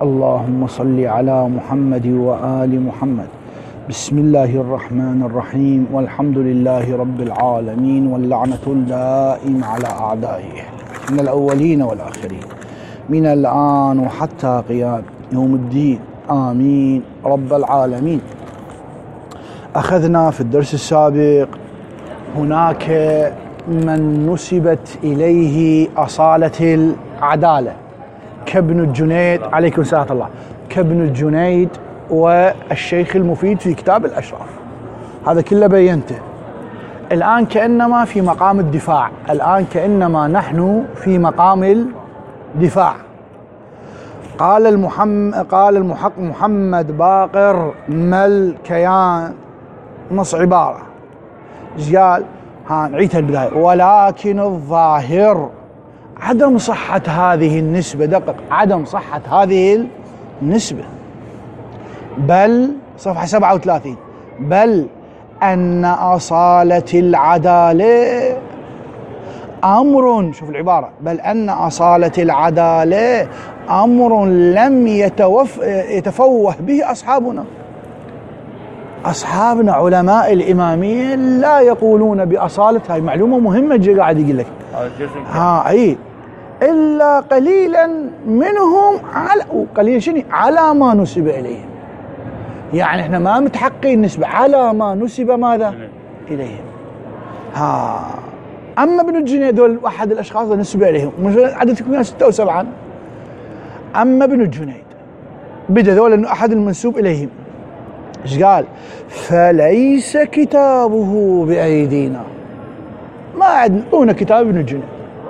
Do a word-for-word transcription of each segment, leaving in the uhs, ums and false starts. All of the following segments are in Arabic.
اللهم صل على محمد وآل محمد. بسم الله الرحمن الرحيم، والحمد لله رب العالمين، واللعنة الدائمة على أعدائه من الأولين والآخرين من الآن وحتى قيام يوم الدين، آمين رب العالمين. أخذنا في الدرس السابق هناك من نسبت إليه أصالة العدالة كابن الجنيد عليكم سلام الله، كابن الجنيد والشيخ المفيد في كتاب الأشراف. هذا كله بينته. الآن كأنما في مقام الدفاع، الآن كأنما نحن في مقام الدفاع. قال المحم... قال المحق محمد باقر ملكيان، نص عبارة قال، ها نعيدها البداية: ولكن الظاهر عدم صحة هذه النسبة، دقق، عدم صحة هذه النسبة، بل صفحة سبعة وثلاثين، بل أن أصالة العدالة أمر، شوف العبارة، بل أن أصالة العدالة أمر لم يتوف يتفوه به أصحابنا. أصحابنا علماء الإمامية لا يقولون بأصالة، هاي معلومة مهمة جي قاعد يقول لك، ها أي إلا قليلا منهم على قليل شنو على ما نسب إليهم، يعني احنا ما متحققين نسبة على ما نسب ماذا إليهم. ها أما ابن الجنيد دول أحد الأشخاص اللي نسب إليهم، عددكم ستة وسبعة. أما ابن الجنيد بدأ ذول إنه أحد المنسوب إليهم، إيش قال؟ فليس كتابه بأيدينا، ما عندنا كتاب ابن الجنيد،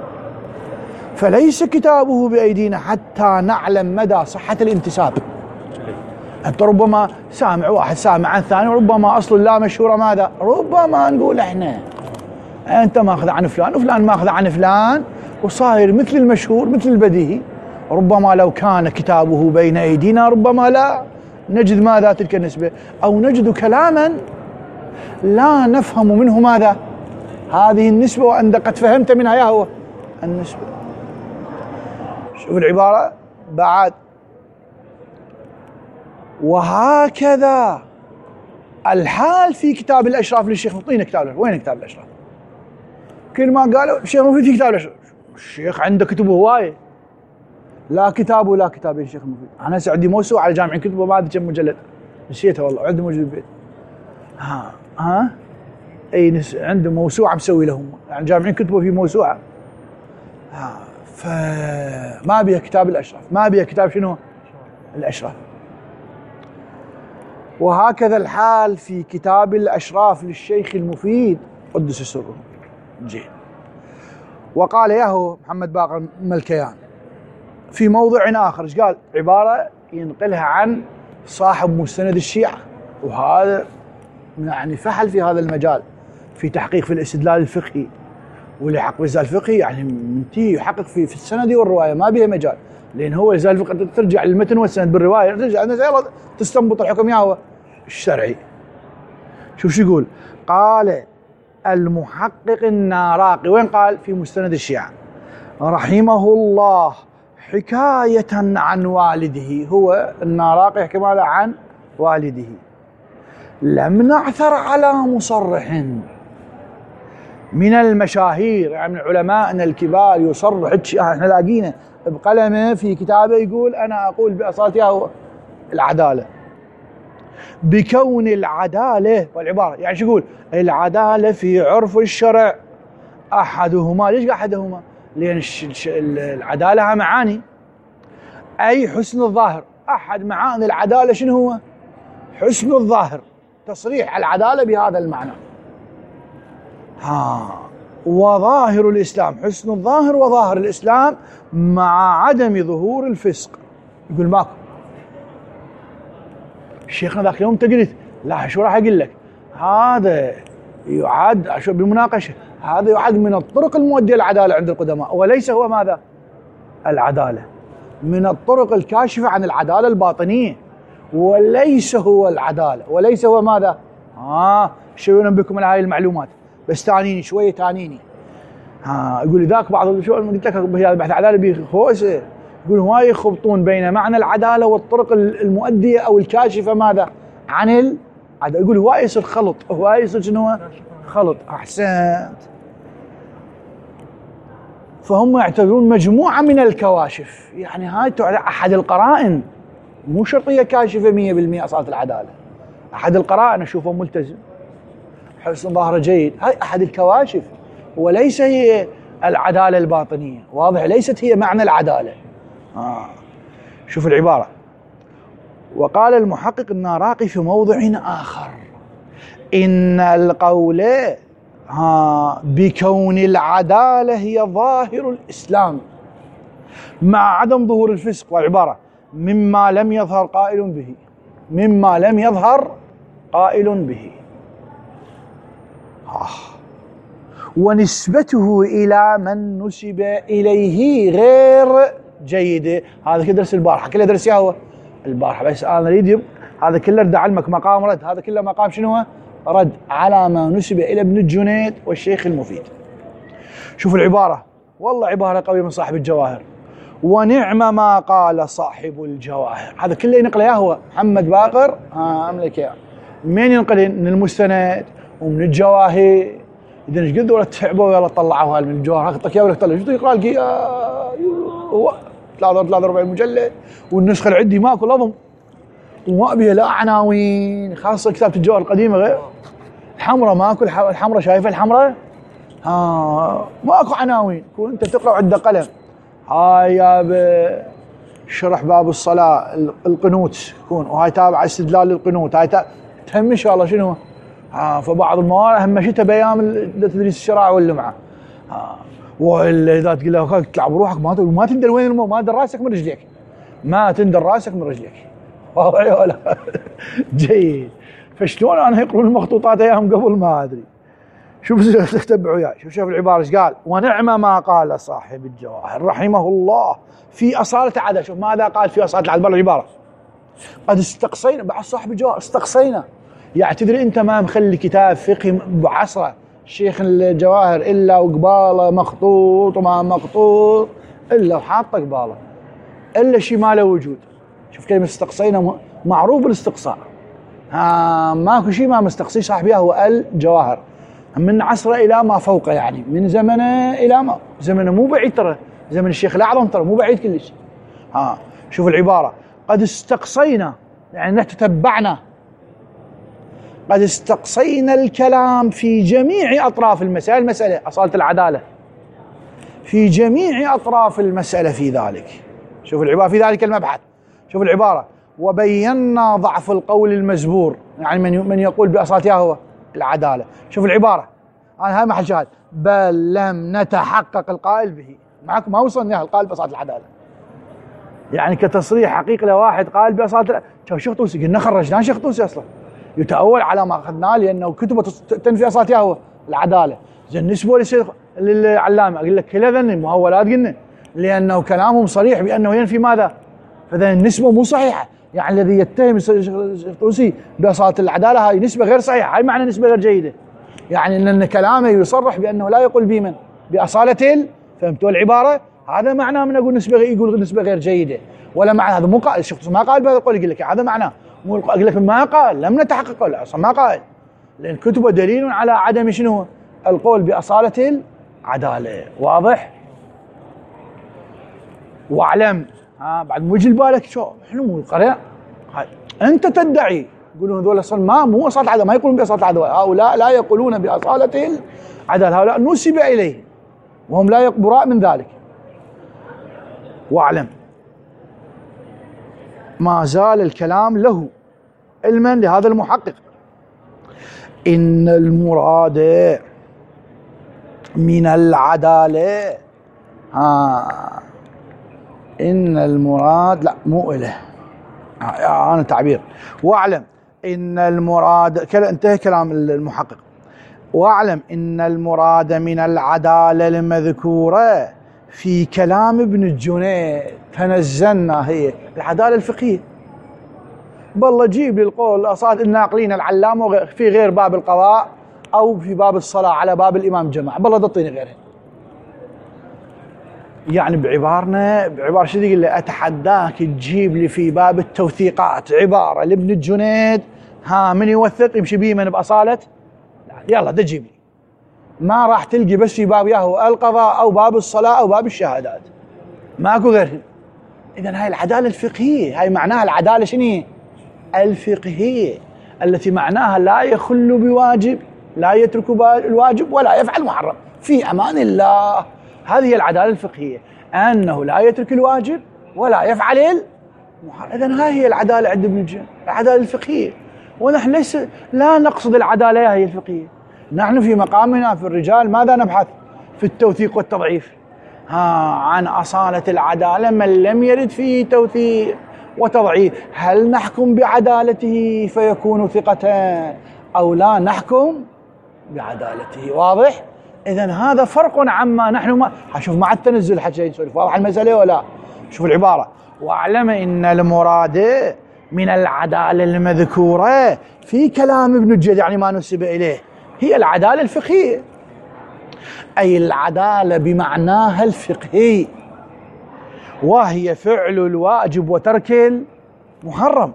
فليس كتابه بأيدينا حتى نعلم مدى صحة الانتساب. أنت ربما سامع واحد سامع عن ثاني، ربما أصل لا مشهورة ماذا؟ ربما نقول إحنا أنت ماخذ عن فلان وفلان ماخذ عن فلان، وصاير مثل المشهور مثل البديهي. ربما لو كان كتابه بين أيدينا ربما لا نجد ماذا تلك النسبة، أو نجد كلاما لا نفهم منه ماذا هذه النسبة، وأنت قد فهمت منها يا هو النسبة. شوف العبارة بعد: وهكذا الحال في كتاب الأشراف للشيخ. نعطينا كتاب الأشراف، وين كتاب الأشراف؟ كل ما قالوا الشيخ مفيد في كتاب الأشراف، الشيخ عنده كتب هواية، لا كتاب ولا كتاب الشيخ مفيد. أنا هسه عندي موسوعة على جامع كتبه ما أدري كم مجلد، نسيتها والله، عندي موجود بالبيت. ها ها أي نس... عنده موسوعة مسوي لهم، يعني جامعين كتبه في موسوعة. ها فما بيها كتاب الأشراف، ما بيها كتاب شنو؟ الأشراف. وهكذا الحال في كتاب الأشراف للشيخ المفيد قدس سره. جيد. وقال ياهو محمد باقر ملكيان في موضع آخر، ايش قال؟ عبارة ينقلها عن صاحب مستند الشيعة، وهذا يعني فحل في هذا المجال في تحقيق في الاستدلال الفقهي، واللي يحقق في الاستدلال الفقهي يعني منتهي يحقق في في السند والرواية، ما بيها مجال، لأن هو الاستدلال الفقهي ترجع للمتن والسند، بالرواية ترجع تستنبط الحكم يا هو الشرعي. شوف شو يقول؟ قال المحقق الناراقي، وين قال؟ في مستند الشيعة، رحمه الله، حكاية عن والده، هو الناراقي يحكي ماذا عن والده: لم نعثر على مصرح من المشاهير، يعني من علمائنا الكبار يصرح، احنا لاقينا بقلمه في كتابه يقول أنا أقول بأصالتها العدالة، بكون العدالة، والعبارة يعني شو يقول؟ العدالة في عرف الشرع أحدهما. ليش أحدهما؟ لأن العدالة معاني، أي حسن الظاهر، أحد معاني العدالة شنو هو؟ حسن الظاهر، تصريح العدالة بهذا المعنى. ها وظاهر الإسلام، حسن الظاهر وظاهر الإسلام مع عدم ظهور الفسق. يقول ماكو. شيخنا ذاك اليوم انت قلت لا، شو راح اقول لك؟ هذا يعد بالمناقشه، هذا يعد من الطرق المؤديه للعداله عند القدماء، وليس هو ماذا؟ العداله، من الطرق الكاشفه عن العداله الباطنيه، وليس هو العداله، وليس هو ماذا؟ ها آه شو بكم على هاي المعلومات، بس تانيني شويه تانيني. ها يقول لي ذاك بعض شو قلت لك بهذا البحث عداله بخوسه، يقول هواي يخبطون بين معنى العدالة والطرق المؤدية أو الكاشفة ماذا عن العدالة. يقول هواي يصير خلط، هواي يصير شنو خلط. أحسنت. فهم يعتبرون مجموعة من الكواشف، يعني هاي أحد القرائن، مو شرطية كاشفة مية بالمية أصالة العدالة. أحد القرائن أشوفه ملتزم، حسن ظاهره جيد، هاي أحد الكواشف، وليس هي العدالة الباطنية. واضح؟ ليست هي معنى العدالة. آه. شوف العبارة. وقال المحقق الناراقي في موضع آخر: إن القول ها بكون العدالة هي ظاهر الإسلام مع عدم ظهور الفسق، والعبارة مما لم يظهر قائل به، مما لم يظهر قائل به. آه. ونسبته إلى من نسب إليه غير جيدة. هذا كله درس البارحة، كله درس هو البارحة، بس أنا أريد هذا كله أريد أعلمك مقام رد. هذا كله مقام شنو هو؟ رد على ما نسب إلى ابن الجنيد والشيخ المفيد. شوف العبارة، والله عبارة قوية من صاحب الجواهر: ونعم ما قال صاحب الجواهر. هذا كله ينقل اياه هو محمد باقر. ها املك اياه. من ينقل؟ من المستند ومن الجواهر. اذا ايش قد ولا تعبوا ولا طلعوها من الجواهر. اعطيك اياه ولا طلع شو يقرا لك هو ثلاثة وأربعين مجلد، والنسخة اللي عندي ماكو لضم وما بيها لا عناوين، خاصة كتابة الجواهر القديمة غير الحمراء ماكو. الحمراء شايفة الحمراء؟ ها ماكو عناوين، كون انت تقرا عندك قلم. هاي يا شرح باب الصلاة القنوت يكون، وهاي تابع استدلال للقنوت. هاي تهم ان شاء الله شنو؟ ها فبعض المواد همشتها بايام تدريس الشرع واللمعة. ها والا اذا تقول له تلعب بروحك ما ما تندر وين المو، ما تندر راسك من رجليك، ما تندر راسك من رجليك. واضح ولا؟ جيد. فشلون انا يقرون المخطوطات اياهم قبل ما ادري. شوف تتبعوا وياي. شوف شوف العبارة ايش قال: ونعم ما قال صاحب الجواهر رحمه الله في أصالة العدالة. شوف ماذا قال في أصالة العدالة العبارة: قد استقصينا، بعد صاحب الجواهر استقصينا. يعني تدري انت ما مخلي كتاب فقهي بعصره شيخ الجواهر الا وقباله مخطوط وما مخطوط الا وحاطه قباله، الا شيء ما له وجود. شوف كلمة استقصينا معروف بالاستقصاء. ها ماكو شيء ما مستقصي صاحب اياه هو الجواهر، من عصره الى ما فوقه، يعني من زمنه الى ما زمنه مو بعيد، ترى زمن الشيخ الاعظم ترى مو بعيد كلش. ها شوف العباره: قد استقصينا يعني نحن تتبعنا، قد استقصينا الكلام في جميع اطراف المسألة، المسألة أصالة العدالة في جميع اطراف المسألة في ذلك. شوف العباره في ذلك المبحث. شوف العباره: وبينا ضعف القول المزبور، يعني من من يقول بأصالتها هو العدالة. شوف العبارة، أنا هاي محل شاهد: بل لم نتحقق القائل به. معكم ما وصلنا القائل بأصالة العدالة، يعني كتصريح حقيقي لواحد قائل بأصالة. شوف شيخ طوسي قلنا خرجناه شيخ طوسي أصلا يتأول على ما أخذناه لأنه كتبه تنفي أصالتها هو العدالة. زين نسبه للشيخ للعلامة أقول لك كلا ذن المهولات قلنا لأنه كلامهم صريح بأنه ينفي ماذا؟ فإذا النسبة مو صحيحة، يعني الذي يتهم الشيخ طوسي بأصالة العدالة هاي نسبة غير صحيحة، هاي معنى نسبة غير جيدة، يعني أن كلامه يصرح بأنه لا يقول بمن بأصالة. فهمتوا العبارة؟ هذا معناه من أقول نسبة يقول نسبة غير جيدة، ولا معنى هذا مو قال الشيخ طوسي ما قال بهذا القول. يقول لك هذا معناه مو أقول لك ما قال، لم نتحقق ولا أصلا ما قال، لأن كتبه دليل على عدم شنو القول بأصالة العدالة. واضح؟ واعلم ها بعد مو يجي لبالك شو احنا مو القرية انت تدعي يقولون هذول اصلا ما مو اصالة العدالة، ما يقولون باصالة العدالة، هؤلاء لا يقولون باصالة العدالة، هؤلاء نسب اليه وهم لا براء من ذلك. واعلم ما زال الكلام له علما لهذا المحقق ان المراد من العدالة ها إن المراد لا مو إله، أنا تعبير. واعلم إن المراد كلا انتهى كلام المحقق. واعلم إن المراد من العدالة المذكورة في كلام ابن الجنيد تنزلنا هي العدالة الفقهية. بالله جيب لي القول أصاد الناقلين العلامة في غير باب القضاء أو في باب الصلاة على باب الإمام جماعة، بالله تعطيني غيرها. يعني بعبارنا بعبارة شو يقول له أتحداك تجيب لي في باب التوثيقات عبارة لابن الجنيد ها من يوثق يمشي بيه من بأصالة يلا ده جيب لي، ما راح تلقي بس في باب ياهو القضاء أو باب الصلاة أو باب الشهادات، ماكو غيرهم. إذن هاي العدالة الفقهية، هاي معناها العدالة شنو؟ الفقهية التي معناها لا يخل بواجب، لا يترك الواجب ولا يفعل محرم في أمان الله. هذه هي العدالة الفقهية، أنه لا يترك الواجب ولا يفعل المحرم. إذن هاي هي العدالة عند ابن الجن، العدالة الفقهية. ونحن ليس لا نقصد العدالة هي الفقهية، نحن في مقامنا في الرجال ماذا نبحث؟ في التوثيق والتضعيف. ها عن أصالة العدالة من لم يرد فيه توثيق وتضعيف، هل نحكم بعدالته فيكون ثقة أو لا نحكم بعدالته؟ واضح؟ إذن هذا فرق عما نحن ما شوف مع التنزل حتى نسولف. واضح المسألة ولا؟ شوف العبارة: واعلم إن المراد من العدالة المذكورة في كلام ابن الجد يعني ما نسب إليه هي العدالة الفقهية، أي العدالة بمعناها الفقهي، وهي فعل الواجب وترك المحرم.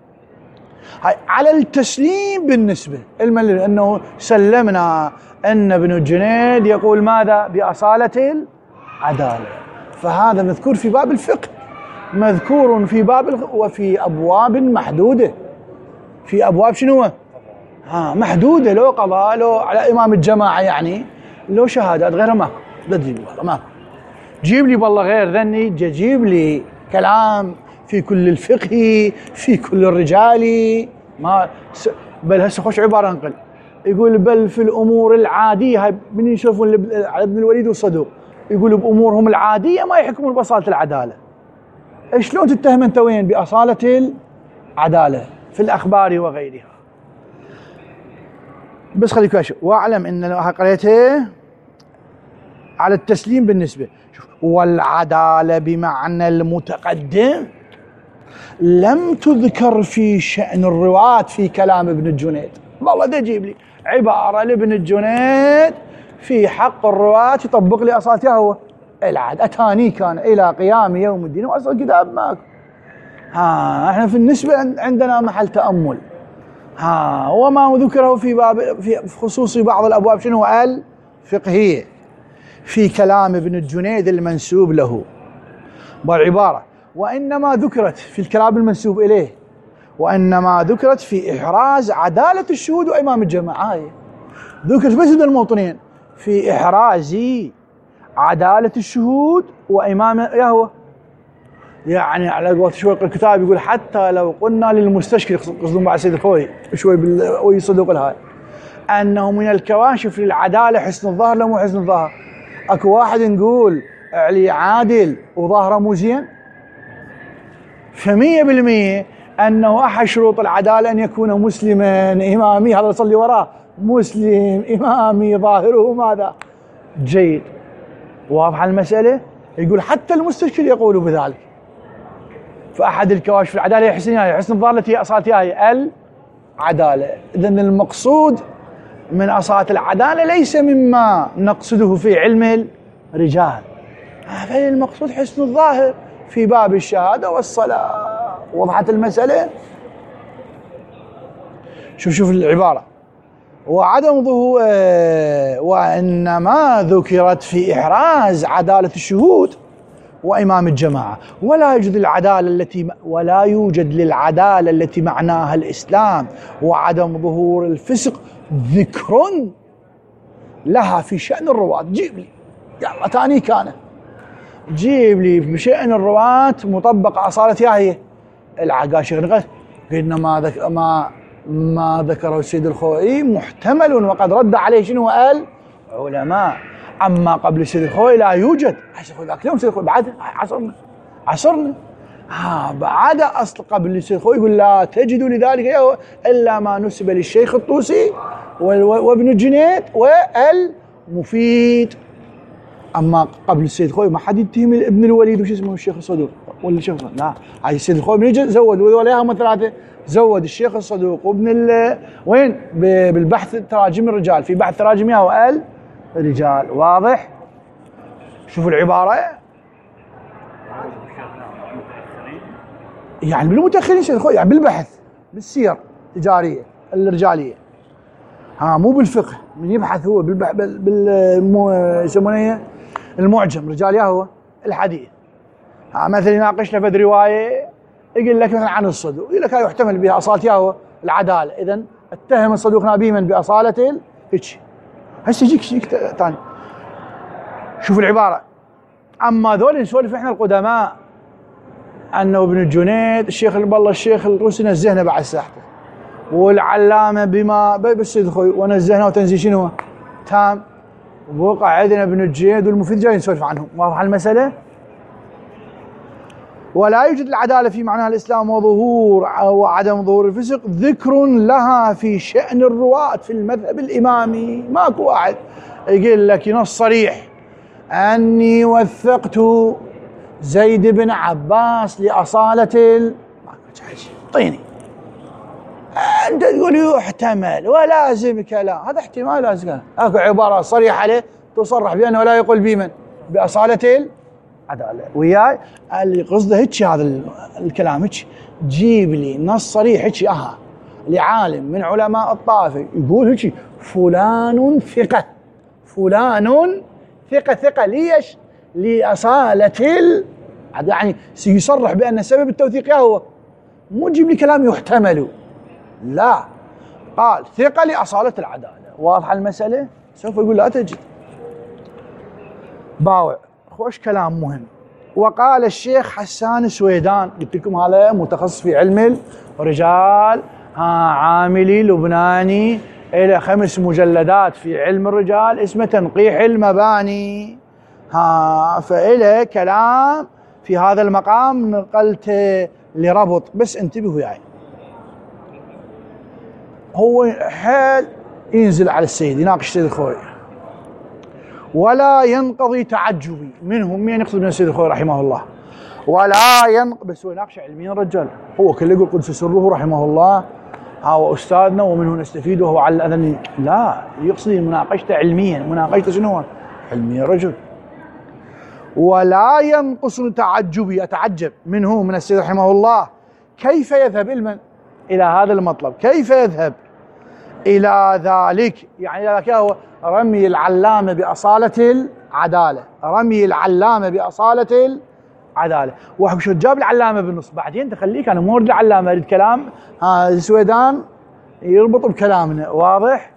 هاي على التسليم بالنسبة الملل أنه سلمنا أن ابن الجنيد يقول ماذا؟ بأصالة العدالة، فهذا مذكور في باب الفقه، مذكور في باب الفقه وفي أبواب محدودة. في أبواب شنو؟ ها محدودة، لو قضاء لو على إمام الجماعة يعني لو شهادات غيرها ماكو. لا تجيب لي والله ماكو، جيب لي والله غير ذني، جيب لي كلام في كل الفقه في كل الرجال ما س... بل هسه خوش عبارة انقل يقول بل في الأمور العادية. هاي من يشوفون على ابن الوليد والصدوق يقول بأمورهم العادية ما يحكمون بأصالة العدالة. شلون تتهم انت وين بأصالة العدالة في الأخبار وغيرها؟ بس خليك اشوف. واعلم ان قريته على التسليم بالنسبه. شوف: والعداله بمعنى المتقدم لم تذكر في شأن الرواة في كلام ابن الجنيد. والله ده جيب لي عباره لابن الجنيد في حق الرواة يطبق لي اصالتها هو العد اتاني كان الى قيام يوم الدين واصل كتاب ماكو. ها احنا في النسبه عندنا محل تامل. ها وما ذكره في باب في خصوص بعض الابواب شنو؟ الفقهيه في كلام ابن الجنيد المنسوب له. والعباره: وانما ذكرت في الكلام المنسوب اليه، وانما ذكرت في احراز عداله الشهود وامام الجماعه. ذكرت بس هذول الموطنين في احراز عداله الشهود وامام يهوه. يعني على قولة شوي الكتاب يقول حتى لو قلنا للمستشكل قصدهم بعد سيد الخوي شوي ويصدق الهاي أنه من الكواشف للعدالة حسن الظاهر. لو مو حسن الظاهر أكو واحد نقول علي عادل وظاهره مو زين، فمية بالمية أنه أحد شروط العدالة أن يكون مسلما إمامي، هذا يصلي وراه مسلم إمامي ظاهره ماذا؟ جيد. واضح المسألة؟ يقول حتى المستشكل يقول بذلك. فأحد الكواشف العدالة هي حسن هي حسن الظاهر التي أصالتها هي العدالة. إذن المقصود من أصالة العدالة ليس مما نقصده في علم الرجال، هذا المقصود حسن الظاهر في باب الشهادة والصلاة. وضحت المسألة؟ شوف شوف العبارة: وعدم ظهور وإنما ذكرت في إحراز عدالة الشهود وإمام الجماعة، ولا يوجد العدالة التي ولا يوجد للعدالة التي معناها الإسلام وعدم ظهور الفسق ذكر لها في شأن الرواة. جيب لي يلا تاني كان جيب لي بشأن الرواة مطبق أصالتها هي العقاشر. قلنا ما ذك ما ما ذكره السيد الخوئي محتمل وقد رد عليه شنو قال علماء. أما قبل السيد الخوئي لا يوجد. ذاك اليوم السيد الخوئي بعد عصرنا عصرنا ها بعد أصل قبل السيد الخوئي يقول لا تجد لذلك إلا ما نسب للشيخ الطوسي وابن الجنيد والمفيد. أما قبل السيد الخوئي ما حد يتهم ابن الوليد وش اسمه الشيخ الصدوق ولا الشيخ الصدوق. لا هاي السيد الخوئي من يجي زود ولا هم ثلاثة زود الشيخ الصدوق وابن ال وين بالبحث تراجم الرجال في بحث تراجمها وقال الرجال. واضح؟ شوفوا العبارة: يعني بالمتأخرين سيد الخوي، يعني بالبحث بالسير التجارية الرجالية، ها مو بالفقه. من يبحث هو بالبحث بال, بال... يسمونه المعجم رجالية هو الحديث. ها مثلا يناقشنا في رواية يقول لك مثلا عن الصدوق، يقول لك هاي يحتمل بها أصالتها هو العدالة، إذا اتهم الصدوق بمن بأصالة هيك. هسه يجيك شيء ثاني، شوف العبارة. أما ذول نسولف إحنا القدماء أنه ابن الجنيد الشيخ والله الشيخ الروسي نزهنا بعد ساحته، والعلامة بما بس يدخل ونزهنا وتنزيه شنو تام، وبقى عندنا ابن الجنيد والمفيد جاي نسولف عنهم. واضحة المسألة؟ ولا يوجد العدالة في معناها الإسلام وظهور وعدم ظهور الفسق ذكر لها في شأن الرواة في المذهب الإمامي. ماكو واحد يقول لك ينص صريح أني وثقت زيد بن عباس لأصالة ال... طيني أنت تقول يحتمل ولازم كلام، هذا احتمال لازم كلام. أكو عبارة صريحة عليه تصرح بأنه لا يقول بمن بأصالة العدالة وياي اللي قصده هيك. هذا الكلام هيك جيب لي نص صريح هيك أها لعالم من علماء الطائفة يقول هيك فلان ثقة، فلان ثقة. ثقة ليش؟ لأصالة ال... يعني سيصرح بأن سبب التوثيق هو، مو تجيب لي كلام يحتمل، لا، قال ثقة لأصالة العدالة. واضحة المسألة؟ سوف يقول لا تجد باوع. خوش كلام مهم. وقال الشيخ حسان السويدان، قلت لكم هذا متخصص في علم الرجال، ها عاملي لبناني، إلى خمس مجلدات في علم الرجال اسمه تنقيح المباني، ها فإله كلام في هذا المقام نقلت لربط، بس انتبهوا وياي. يعني هو حال ينزل على السيد يناقش السيد الخوي ولا ينقضي تعجبي منهم. مين يقصد من السيد الخوي رحمه الله؟ ولا ينق بس هو يناقش علميا رجال، هو كله يقول قدس سره رحمه الله هو أستاذنا ومنه نستفيد وهو على الأذن. لا، يقصد مناقشته علميا. مناقشته شنو؟ علميا رجل. ولا ينقص تعجبي، أتعجب منه من السيد رحمه الله كيف يذهب إلى إلى هذا المطلب، كيف يذهب إلى ذلك، يعني ذلك هو رمي العلامة بأصالة العدالة، رمي العلامة بأصالة العدالة. واحد شو جاب العلامة بالنص بعدين تخليك أنا مورد العلامة أريد كلام ها السويدان يربط بكلامنا. واضح؟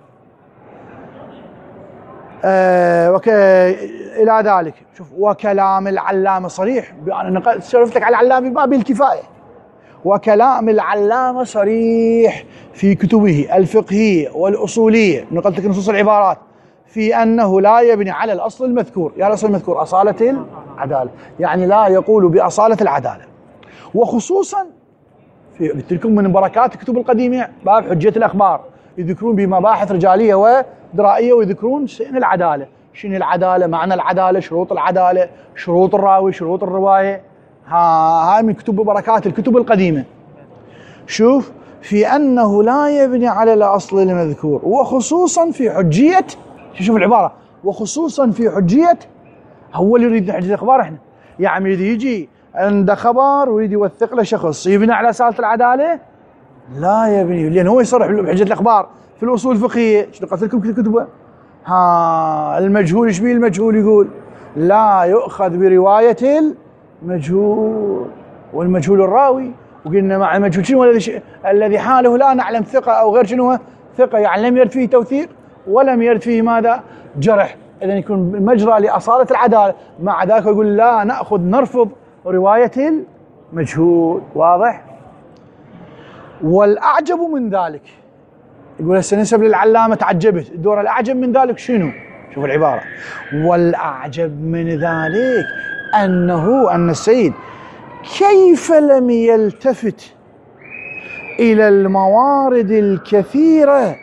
آه وك... إلى ذلك شوف وكلام العلامة صريح. أنا سولفت لك على العلامة ما بالكفاية. وكلام العلامة صريح في كتبه الفقهية والأصولية، نقلت لك نصوص العبارات في أنه لا يبني على الأصل المذكور، يعني الأصل المذكور أصالة العدالة، يعني لا يقول بأصالة العدالة. وخصوصا في قلت لكم من بركات الكتب القديمة باب حجية الأخبار يذكرون بمباحث رجالية ودرائية ويذكرون شأن العدالة، شنو العدالة، معنى العدالة، شروط العدالة، شروط الراوي، شروط الرواية. ها هاي من كتب بركات الكتب القديمة. شوف في أنه لا يبني على الأصل المذكور، وخصوصا في حجية، شوف العبارة، وخصوصا في حجية. هو اللي يريد حجية الأخبار احنا، يعني يريد يجي عنده خبر ويريد يوثق له شخص يبني على أصالة العدالة؟ لا يبني، لأن هو يصرح بحجية الأخبار في الأصول الفقهية. شنو قلت لكم كتبه؟ ها المجهول ايش بيه المجهول؟ يقول لا يؤخذ برواية المجهول والمجهول الراوي. وقلنا مع المجهول شنو الذي الذي حاله لا نعلم ثقة أو غير شنو ثقة، يعني لم يرد فيه توثيق ولم يرد فيه ماذا؟ جرح. إذن يكون مجرى لأصالة العدالة. مع ذلك يقول لا نأخذ نرفض رواية المجهول. واضح؟ والأعجب من ذلك يقول هسه نسب للعلامة تعجبت، الدور الأعجب من ذلك شنو؟ شوف العبارة، والأعجب من ذلك أنه أن السيد كيف لم يلتفت إلى الموارد الكثيرة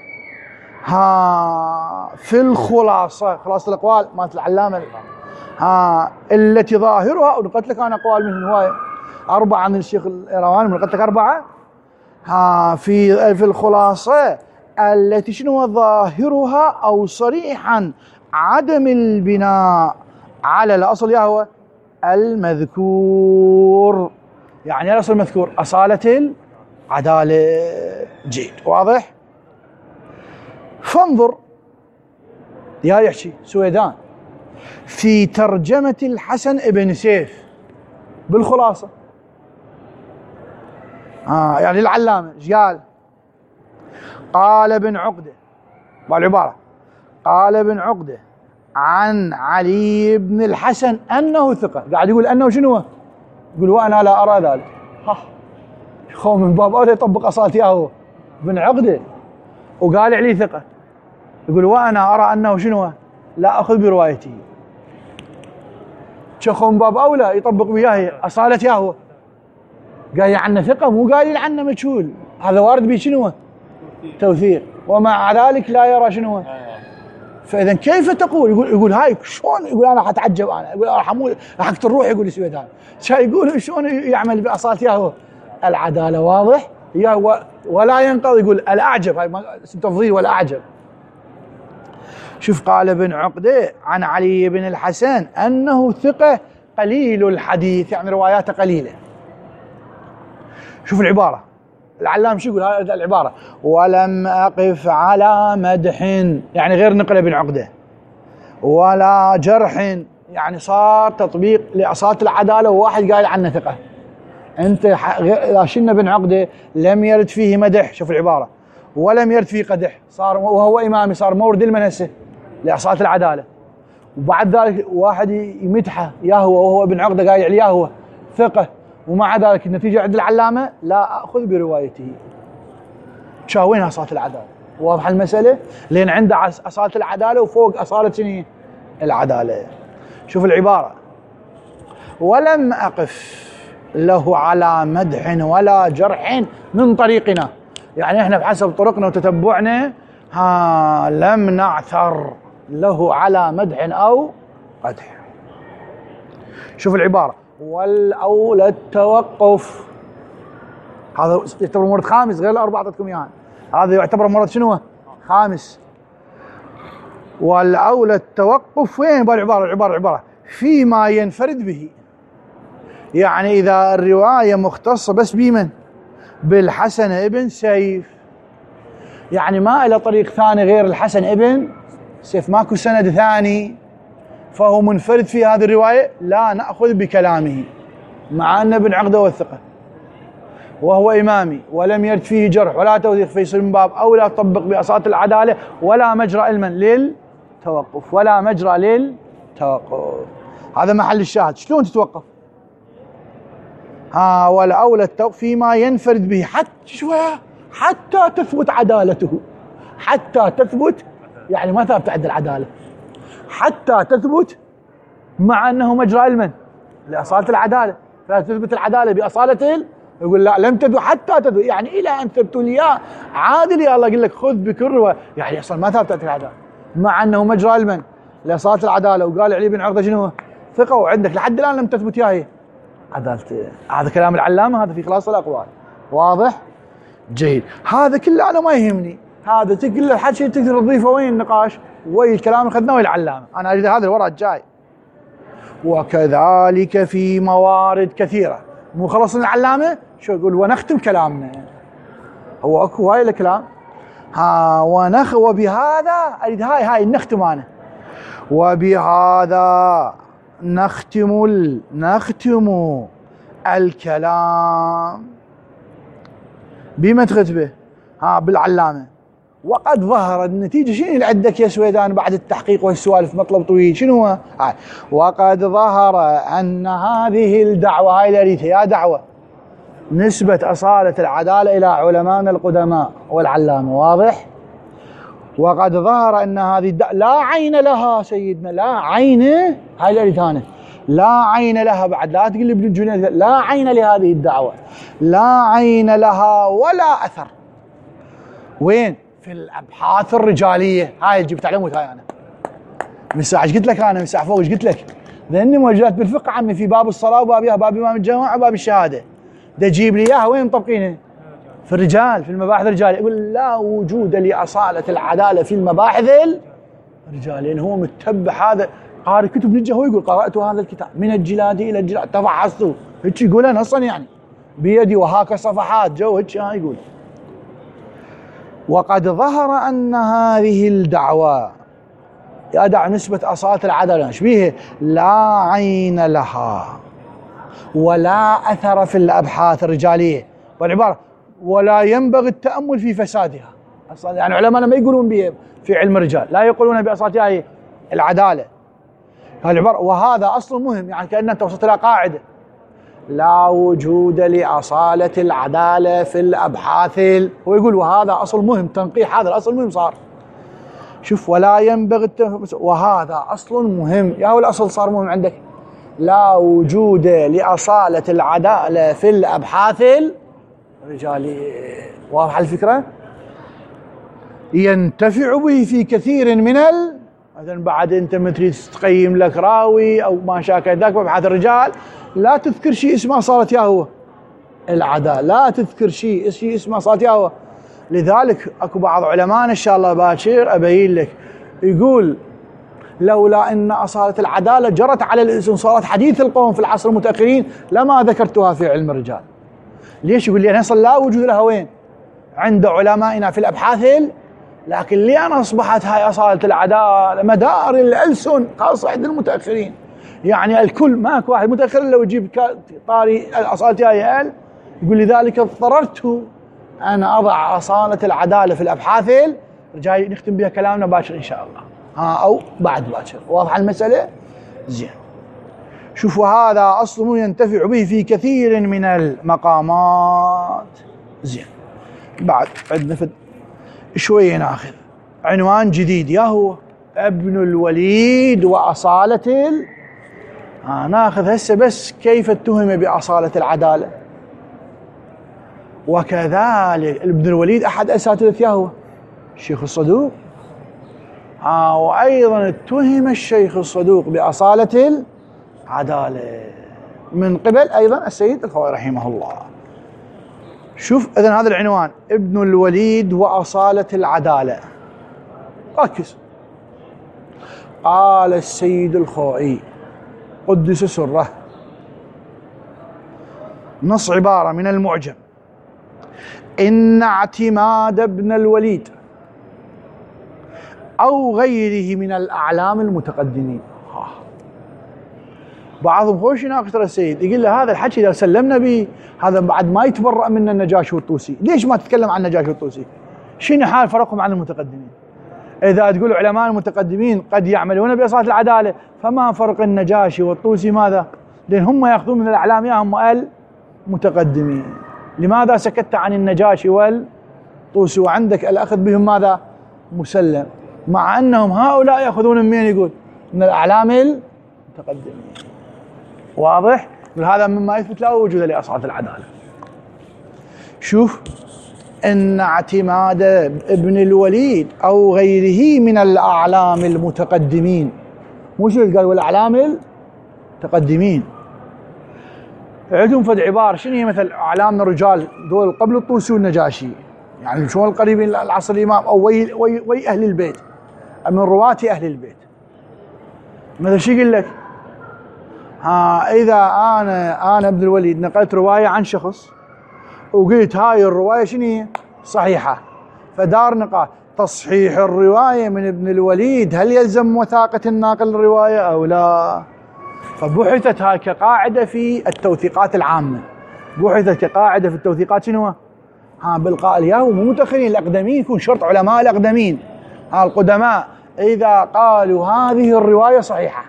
ها في الخلاصة، خلاصة الأقوال مالت العلامة ها التي ظاهرها، ونقلت لك أنا أقوال من هواية أربعة عن الشيخ الإيرواني، ونقلت لك أربعة ها في في الخلاصة التي شنو ظاهرها أو صريحا عدم البناء على الأصل يهوى المذكور. يعني الأصل المذكور أصالة العدالة. جيد، واضح؟ فانظر يا يحكي سويدان في ترجمة الحسن ابن سيف بالخلاصة. آه يعني العلامة ايش قال؟ قال ابن عقدة بالعبارة، قال ابن عقدة عن علي بن الحسن أنه ثقة. قاعد يقول أنه شنو؟ يقول وأنا لا أرى ذلك. ها خو من باب أولى يطبق أصالتي هو ابن عقدة وقال علي ثقة، يقول وأنا أرى أنه شنو؟ لا أخذ بروايته. شخو من باب أولى يطبق وياه أصالتي هو، قال عنه ثقة مو قايل عنه مجهول، هذا وارد به شنو؟ توثيق، ومع ذلك لا يرى شنو؟ فإذا كيف تقول؟ يقول يقول هاي شلون؟ يقول أنا حتعجب، أنا يقول راح أموت راح أقتل روحي. يقول لي سويدان يقول شلون يعمل بأصالتي هو؟ العدالة. واضح؟ يا ولا ينقض. يقول الأعجب، هاي اسم تفضيل والأعجب. شوف قال ابن عقدة عن علي بن الحسن أنه ثقة قليل الحديث، يعني رواياته قليلة. شوف العبارة العلام شو يقول هذه العبارة؟ ولم أقف على مدح، يعني غير نقل ابن عقدة، ولا جرح، يعني صار تطبيق لأصالة العدالة وواحد قال عنه ثقة. أنت إذا شلنا ابن عقدة لم يرد فيه مدح، شوف العبارة، ولم يرد فيه قدح، صار وهو إمامي صار مورد المنسة لأصالة العدالة. وبعد ذلك واحد يمدحه يا هو وهو ابن عقدة قايل يا هو ثقة، ومع ذلك النتيجة عند العلامة لا أخذ بروايته. شاوينها أصالة العدالة. واضحة المسألة؟ لأن عنده أصالة العدالة وفوق أصالة شنو؟ العدالة. شوف العبارة، ولم أقف له على مدح ولا جرح من طريقنا، يعني احنا بحسب طرقنا وتتبعنا ها لم نعثر له على مدح أو قدح. شوف العبارة، والأولى التوقف، هذا يعتبر مورد خامس غير الأربعة أعطيتكم إياها، هذا يعتبر مورد شنو؟ خامس. والأولى التوقف وين بالعبارة؟ العبارة العبارة فيما ينفرد به، يعني إذا الرواية مختصة بس بمن؟ بالحسن ابن سيف، يعني ما إلى طريق ثاني غير الحسن ابن سيف، ماكو سند ثاني، فهو منفرد في هذه الرواية، لا نأخذ بكلامه، مع أن ابن عقدة والثقة وهو إمامي ولم يرد فيه جرح ولا توثيق، فيصير من باب أو لا تطبق بأصالة العدالة ولا مجرى علما للتوقف، ولا مجرى للتوقف. هذا محل الشاهد. شلون تتوقف؟ ها والأولى التوقف فيما ينفرد به، حتى شوية حتى تثبت عدالته، حتى تثبت، يعني ما ثابت عند العدالة، حتى تثبت، مع أنه مجرى علما لأصالة العدالة، فتثبت العدالة بأصالة ال... يقول لا لم تثبت حتى تثبت، يعني إلى أن ثبتوا لي عادل يا الله يقول لك خذ بكل، يعني أصلا ما ثابت العدالة، مع أنه مجرى علما لأصالة العدالة، وقال علي بن عقدة شنو؟ ثقة، وعندك لحد الآن لم تثبت ياهي عدالته. هذا كلام العلامة، هذا في خلاص الأقوال. واضح؟ جيد. هذا كله أنا ما يهمني، هذا كله حكي تقدر تضيفه وين النقاش؟ وين الكلام اللي أخذناه وين العلامة، أنا أريد هذا الورق الجاي. وكذلك في موارد كثيرة. مو خلصنا العلامة شو يقول؟ ونختم كلامنا. هو اكو هاي الكلام، ها ونخ وبهذا اريد هاي هاي نختم انا. وبهذا نختم ال... نختم الكلام بما تختبه ها بالعلامة. وقد ظهر النتيجة، شنو اللي عندك يا سويدان بعد التحقيق والسوالف مطلب طويل؟ شنو هو؟ وقد ظهر أن هذه الدعوة، هاي اللي أريدها يا دعوة، نسبة أصالة العدالة إلى علمائنا القدماء والعلامة. واضح؟ وقد ظهر أن هذه الدعوة لا عين لها سيدنا، لا عين، هاي اللي أريدها أنا، لا عين لها. بعد لا تقول لي ابن الجنيد، لا عين لهذه الدعوة، لا عين لها ولا أثر. وين؟ في الابحاث الرجاليه. هاي جبت علموت هاي انا من ساعه، ايش قلت لك انا من ساعه فوق، ايش قلت لك؟ لاني موجودات بالفقه عمي في باب الصلاه وبابها باب امام الجماعه وباب الشهاده. ده جيب لي اياها وين مطبقينها؟ في الرجال، في المباحث الرجاليه. يقول لا وجود لاصاله العداله في المباحث الرجاليه، لان هو متبع هذا، قارئ كتب نجه، هو يقول قرات هذا الكتاب من الجلاد الى الجلاد، تفحصته، هيك يقول انا اصلا يعني بيدي وهاك صفحات جو هيك يقول. وقد ظهر أن هذه الدعوة يدع نسبة أصالة العدالة ايش بيها؟ لا عين لها ولا أثر في الأبحاث الرجالية، والعبارة ولا ينبغي التأمل في فسادها. يعني علماء ما يقولون بها في علم الرجال، لا يقولون بأصالتها هي العدالة. العبارة وهذا أصل مهم، يعني كأن أنت وصلت إلى قاعدة لا وجود لأصالة العدالة في الأبحاث. هو يقول وهذا أصل مهم، تنقيح هذا الأصل مهم صار. شوف ولا ينبغي وهذا أصل مهم، يا هو الأصل صار مهم عندك. لا وجود لأصالة العدالة في الأبحاث الرجالية. واضح الفكرة؟ ينتفع به في كثير من ال مثلا بعد أنت ما تريد تقيم لك راوي أو ما شاكل ذاك بأبحاث الرجال، لا تذكر شيء اسمه أصالة يا هو العدالة، لا تذكر شيء شيء اسمه أصالة يا هو. لذلك اكو بعض علماء ان شاء الله باكر ابين لك يقول لولا ان اصاله العداله جرت على الانسان صارت حديث القوم في العصر المتاخرين لما ذكرتها في علم الرجال. ليش؟ يقول لي اصلا لا وجود لها وين؟ عند علمائنا في الابحاث، لكن لان اصبحت هاي اصاله العداله مدار الالسن خاصه عند المتاخرين. يعني الكل ماكو واحد متاخر لو يجيب طاري اصالتي هاي يقول لذلك اضطررت أنا أضع أصالة العدالة في الأبحاث. جاي نختم بها كلامنا باكر إن شاء الله، ها أو بعد باكر. واضح المسألة؟ زين. شوفوا هذا أصل ينتفع به في كثير من المقامات. زين. بعد عندنا فد شوية ناخذ عنوان جديد يا هو ابن الوليد وأصالة ال... ها ناخذ هسه بس كيف اتهم بأصالة العدالة. وكذلك ابن الوليد أحد أساتذة يهوه الشيخ الصدوق، آه وأيضا اتهم الشيخ الصدوق بأصالة العدالة من قبل أيضا السيد الخوئي رحمه الله. شوف إذن هذا العنوان ابن الوليد وأصالة العدالة. ركز. قال السيد الخوئي قدس سره نص عبارة من المعجم: إن اعتماد ابن الوليد أو غيره من الأعلام المتقدمين. بعضهم خوش يناقش السيد يقول له هذا الحكي إذا سلمنا به هذا بعد ما يتبرأ منا النجاشي والطوسي. ليش ما تتكلم عن النجاشي والطوسي؟ شنو حال فرقهم عن المتقدمين؟ إذا تقول علماء المتقدمين قد يعملون بأصالة العدالة، فما فرق النجاشي والطوسي؟ ماذا؟ لأن هم يأخذون من الأعلام يا هم المتقدمين. لماذا سكت عن النجاشي والطوسي وعندك الأخذ بهم ماذا؟ مسلم، مع أنهم هؤلاء يأخذون من مين؟ يقول من الأعلام المتقدمين. واضح؟ هذا مما يثبت لا وجود لأصالة العدالة. شوف إن اعتماد ابن الوليد أو غيره من الأعلام المتقدمين، مو شو قال والأعلام المتقدمين عندهم فد عبارة شنو هي؟ مثل أعلامنا الرجال دول قبل الطوسي والنجاشي، يعني شلون القريبين العصر الإمام أو وي, وي, وي أهل البيت من رواة أهل البيت. مثل شو يقول لك؟ ها إذا أنا أنا ابن الوليد نقلت رواية عن شخص وقلت هاي الرواية شنو هي؟ صحيحة، فدار نقاش تصحيح الرواية من ابن الوليد هل يلزم وثاقة الناقل الرواية أو لا؟ فبحثت هاي كقاعدة في التوثيقات العامة، بحثت كقاعدة في التوثيقات شنو؟ ها بالقاء الياهو مو متأخرين، الأقدمين يكون شرط علماء الأقدمين. ها القدماء إذا قالوا هذه الرواية صحيحة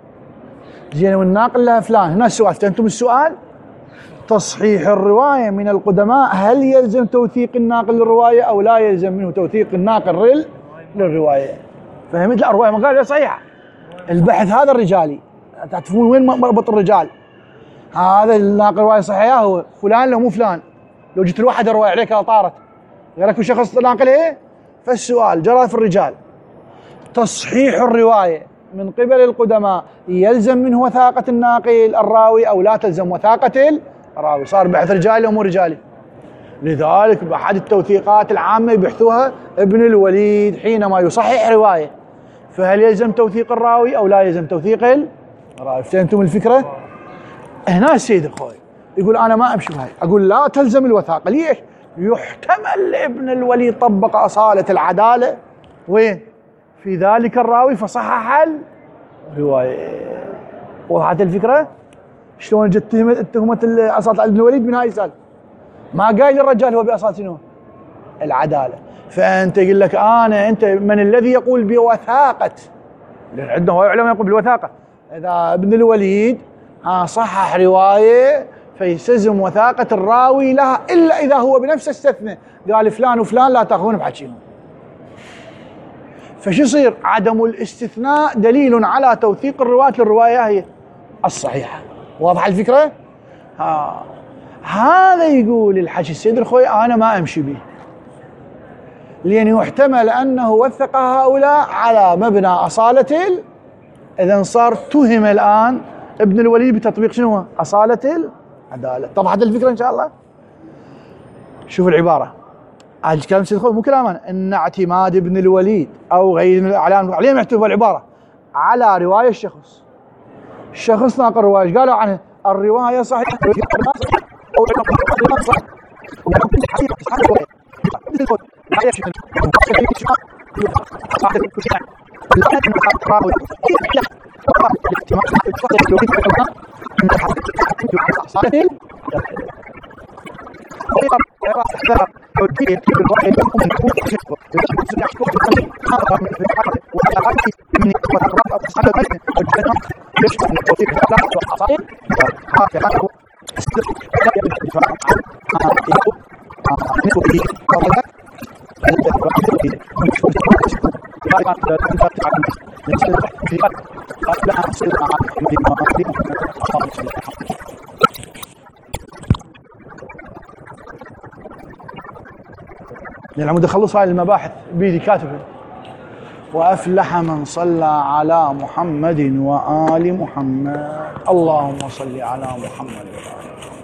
زين والناقل لها فلان، هنا السؤال، فهمتم السؤال؟ تصحيح الرواية من القدماء هل يلزم توثيق الناقل للرواية أو لا يلزم منه توثيق الناقل للرواية؟ فهمت؟ لا الرواية ما قال صحيحة، البحث هذا الرجالي، تعرفون وين مربط الرجال؟ هذا الناقل رواية صحيحة هو فلان لو مو فلان، لو جيت الواحد الرواية عليك طارت غيرك شخص ناقل ايه؟ فالسؤال جرى في الرجال تصحيح الرواية من قبل القدماء يلزم منه وثاقة الناقل الراوي أو لا تلزم وثاقة الراوي؟ صار بحث رجالي ومو رجالي. لذلك بأحد التوثيقات العامة يبحثوها ابن الوليد حينما يصحح رواية فهل يلزم توثيق الراوي أو لا يلزم توثيق الراوي؟ فهمتم الفكرة؟ هنا السيد الخوئي يقول أنا ما أمشي بهاي. أقول لا تلزم الوثاقة. ليش؟ يحتمل ابن الوليد طبق أصالة العدالة وين؟ في ذلك الراوي فصحح الرواية. وضحت الفكرة؟ شلون جت تهمة أصالة ابن الوليد من هاي السالفة؟ ما قايل الرجال هو بأصالة شنو؟ العدالة. فأنت يقول لك أنا أنت من الذي يقول بوثاقة؟ لأن عندنا هواي علماء يقول بالوثاقة. إذا ابن الوليد ها صحح رواية فيستلزم وثاقة الراوي لها، إلا إذا هو بنفسه استثنى قال فلان وفلان لا تأخذون بحكيهم. فشو يصير؟ عدم الاستثناء دليل على توثيق الرواة للرواية هي الصحيحة. واضحة الفكرة؟ ها. هذا يقول الحكي السيد الخوي أنا ما أمشي به، لأن يحتمل أنه وثق هؤلاء على مبنى أصالة ال... إذن صار تهم الآن ابن الوليد بتطبيق شنو؟ أصالة العدالة. طبعا هذه الفكرة إن شاء الله. شوف العبارة، هذا الكلام سيد الخوي مو كلاما، إن اعتماد ابن الوليد أو غير الإعلام عليهم يحتوي العبارة على رواية الشخص. الشخص ناقل الرواية قالوا عنه الرواية صحيحة أو صحيحة. للعمود خلص هاي المباحث بيدي كاتبه. وأفلح من صلى على محمد وآل محمد. اللهم صل على محمد وآل محمد.